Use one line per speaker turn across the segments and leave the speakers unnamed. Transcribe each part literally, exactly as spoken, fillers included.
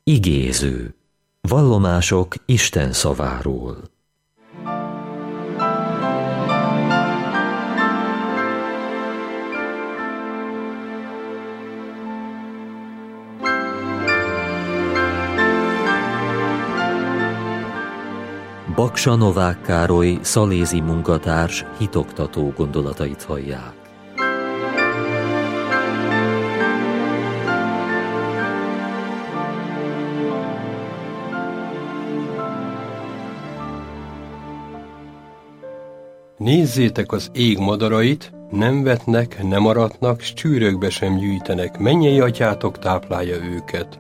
Igéző. Vallomások Isten szaváról. Baksa Novák Károly szalézi munkatárs hitoktató gondolatait hallják.
Nézzétek az ég madarait, nem vetnek, nem aratnak, s csűrökbe sem gyűjtenek, mennyei atyátok táplálja őket.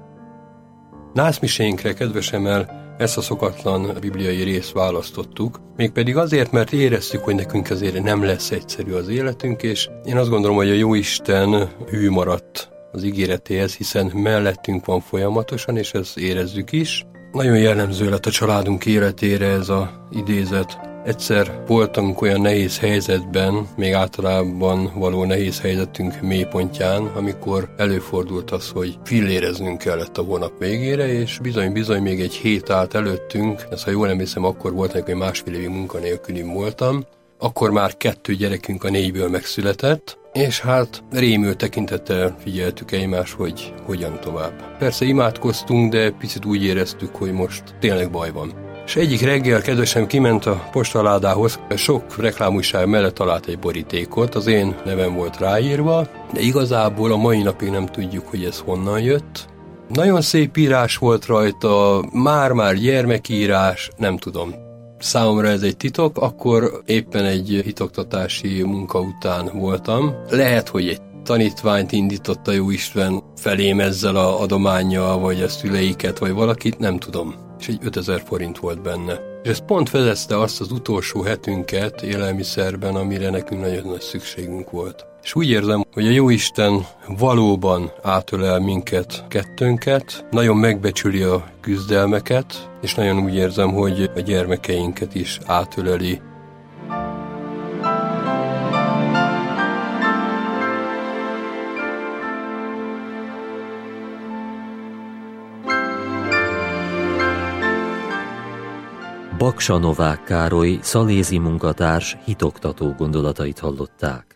Nászmisénkre, kedvesemmel, ezt a szokatlan bibliai részt választottuk, mégpedig azért, mert éreztük, hogy nekünk azért nem lesz egyszerű az életünk, és én azt gondolom, hogy a Jóisten hű maradt az ígéretéhez, hiszen mellettünk van folyamatosan, és ezt érezzük is. Nagyon jellemző lett a családunk életére ez az idézet. Egyszer voltunk olyan nehéz helyzetben, még általában való nehéz helyzetünk mélypontján, amikor előfordult az, hogy filléreznünk kellett a hónap végére, és bizony-bizony még egy hét állt előttünk, ezt ha jól emlékszem, akkor volt nekünk, hogy másfél évig munkanélkülim voltam, akkor már kettő gyerekünk a négyből megszületett, és hát rémült tekintettel figyeltük egymást, hogy hogyan tovább. Persze imádkoztunk, de picit úgy éreztük, hogy most tényleg baj van. És egyik reggel kedvesem kiment a postaládához, sok reklámújság mellett talált egy borítékot, az én nevem volt ráírva, de igazából a mai napig nem tudjuk, hogy ez honnan jött. Nagyon szép írás volt rajta, már-már gyermekírás, nem tudom. Számomra ez egy titok, akkor éppen egy hitoktatási munka után voltam. Lehet, hogy egy tanítványt indított a Jóisten felém ezzel a adománnyal, vagy a szüleiket, vagy valakit, nem tudom. És egy ötezer forint volt benne. És ez pont fedezte azt az utolsó hetünket élelmiszerben, amire nekünk nagyon nagy szükségünk volt. És úgy érzem, hogy a Jóisten valóban átölel minket, kettőnket, nagyon megbecsüli a küzdelmeket, és nagyon úgy érzem, hogy a gyermekeinket is átöleli.
Baksa Novák Károly szalézi munkatárs hitoktató gondolatait hallották.